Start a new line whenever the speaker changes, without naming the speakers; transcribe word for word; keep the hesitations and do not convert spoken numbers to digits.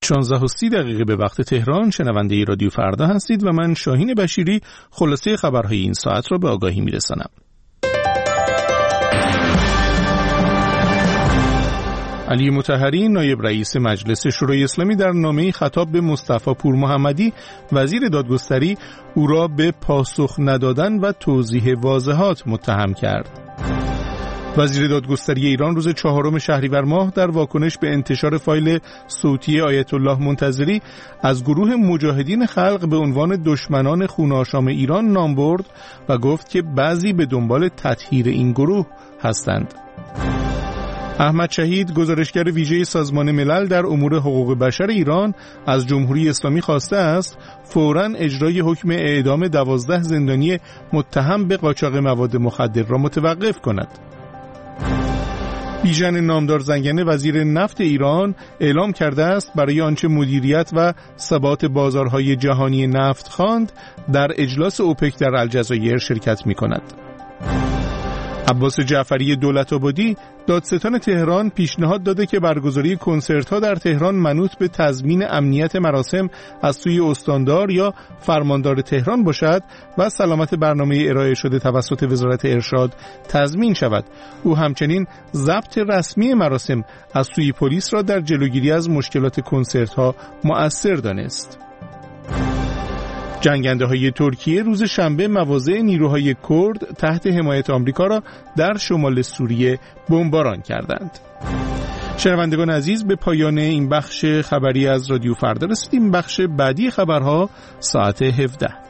شانزده و سی دقیقه به وقت تهران شنونده رادیو فردا هستید و من شاهین بشیری خلاصه خبرهای این ساعت را به آگاهی میرسانم. علی مطهری نایب رئیس مجلس شورای اسلامی در نامه‌ای خطاب به مصطفی پور محمدی وزیر دادگستری او را به پاسخ ندادن و توضیح واضحات متهم کرد. وزیر دادگستری ایران روز چهارم شهریور ماه در واکنش به انتشار فایل صوتی آیت الله منتظری از گروه مجاهدین خلق به عنوان دشمنان خون‌آشام ایران نام برد و گفت که بعضی به دنبال تطهیر این گروه هستند. احمد شهید گزارشگر ویژه سازمان ملل در امور حقوق بشر ایران از جمهوری اسلامی خواسته است فوراً اجرای حکم اعدام دوازده زندانی متهم به قاچاق مواد مخدر را متوقف کند. بیژن نامدار زنگنه وزیر نفت ایران اعلام کرده است برای آنچه مدیریت و ثبات بازارهای جهانی نفت خواند در اجلاس اوپک در الجزایر شرکت می کند. عباس جعفری دولت‌آبادی دادستان تهران پیشنهاد داده که برگزاری کنسرت‌ها در تهران منوط به تضمین امنیت مراسم از سوی استاندار یا فرماندار تهران باشد و سلامت برنامه ارائه شده توسط وزارت ارشاد تضمین شود. او همچنین ضبط رسمی مراسم از سوی پلیس را در جلوگیری از مشکلات کنسرت‌ها مؤثر دانست. جنگنده‌های ترکیه روز شنبه مواضع نیروهای کرد تحت حمایت آمریکا را در شمال سوریه بمباران کردند. شنوندگان عزیز، به پایان این بخش خبری از رادیو فردا رسیدیم. بخش بعدی خبرها ساعت هفده.